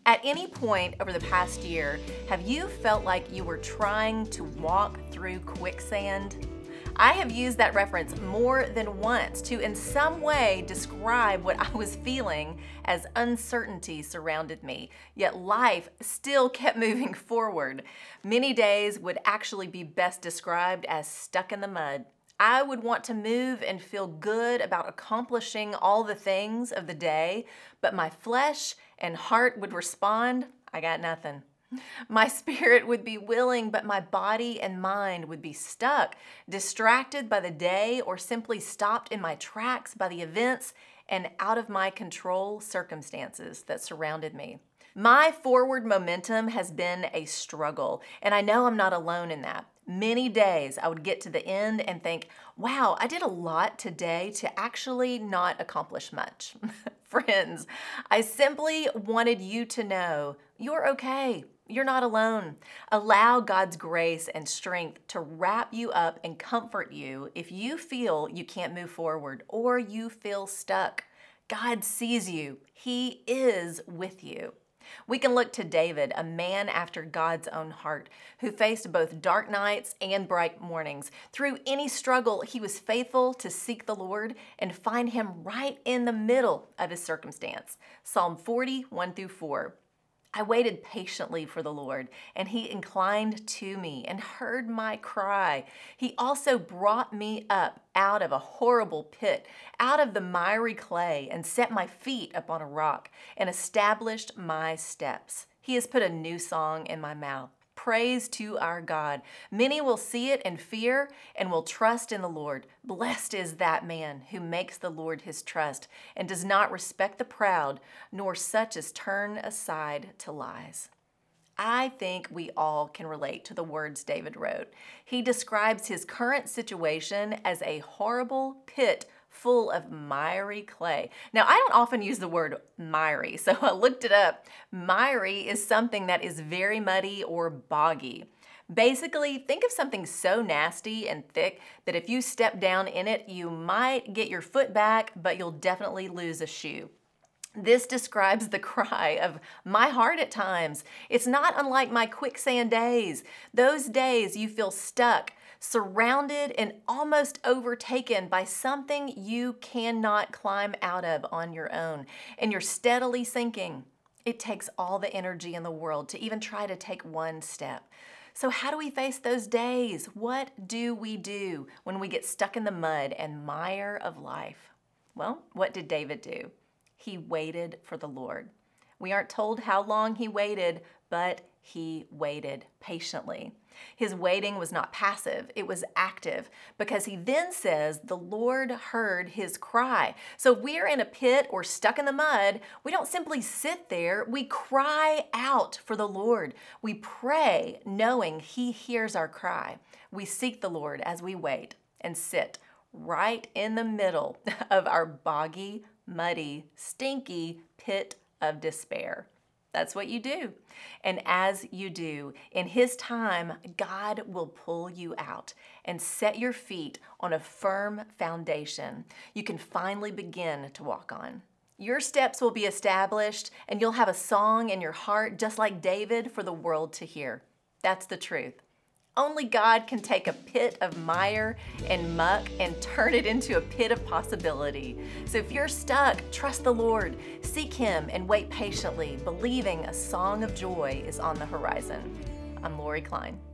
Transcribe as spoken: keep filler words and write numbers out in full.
At any point over the past year, have you felt like you were trying to walk through quicksand? I have used that reference more than once to in some way describe what I was feeling as uncertainty surrounded me, yet life still kept moving forward. Many days would actually be best described as stuck in the mud. I would want to move and feel good about accomplishing all the things of the day, but my flesh and heart would respond, I got nothing. My spirit would be willing, but my body and mind would be stuck, distracted by the day, or simply stopped in my tracks by the events and out of my control circumstances that surrounded me. My forward momentum has been a struggle, and I know I'm not alone in that. Many days I would get to the end and think, wow, I did a lot today to actually not accomplish much. Friends, I simply wanted you to know you're okay. You're not alone. Allow God's grace and strength to wrap you up and comfort you if you feel you can't move forward or you feel stuck. God sees you. He is with you. We can look to David, a man after God's own heart, who faced both dark nights and bright mornings. Through any struggle, he was faithful to seek the Lord and find him right in the middle of his circumstance. Psalm forty, one through four. I waited patiently for the Lord, and he inclined to me and heard my cry. He also brought me up out of a horrible pit, out of the miry clay, and set my feet upon a rock, and established my steps. He has put a new song in my mouth. Praise to our God. Many will see it and fear and will trust in the Lord. Blessed is that man who makes the Lord his trust and does not respect the proud, nor such as turn aside to lies. I think we all can relate to the words David wrote. He describes his current situation as a horrible pit full of miry clay. Now, I don't often use the word miry, so I looked it up. Miry is something that is very muddy or boggy. Basically, think of something so nasty and thick that if you step down in it, you might get your foot back, but you'll definitely lose a shoe. This describes the cry of my heart at times. It's not unlike my quicksand days. Those days you feel stuck, surrounded and almost overtaken by something you cannot climb out of on your own, and you're steadily sinking. It takes all the energy in the world to even try to take one step. So how do we face those days? What do we do when we get stuck in the mud and mire of life? Well, what did David do? He waited for the Lord. We aren't told how long he waited, but he waited patiently. His waiting was not passive, it was active, because he then says the Lord heard his cry. So if we're in a pit or stuck in the mud, we don't simply sit there, we cry out for the Lord. We pray knowing he hears our cry. We seek the Lord as we wait and sit right in the middle of our boggy, muddy, stinky pit of despair. That's what you do. And as you do, in his time, God will pull you out and set your feet on a firm foundation you can finally begin to walk on. Your steps will be established, and you'll have a song in your heart, just like David, for the world to hear. That's the truth. Only God can take a pit of mire and muck and turn it into a pit of possibility. So if you're stuck, trust the Lord, seek him, and wait patiently, believing a song of joy is on the horizon. I'm Lori Klein.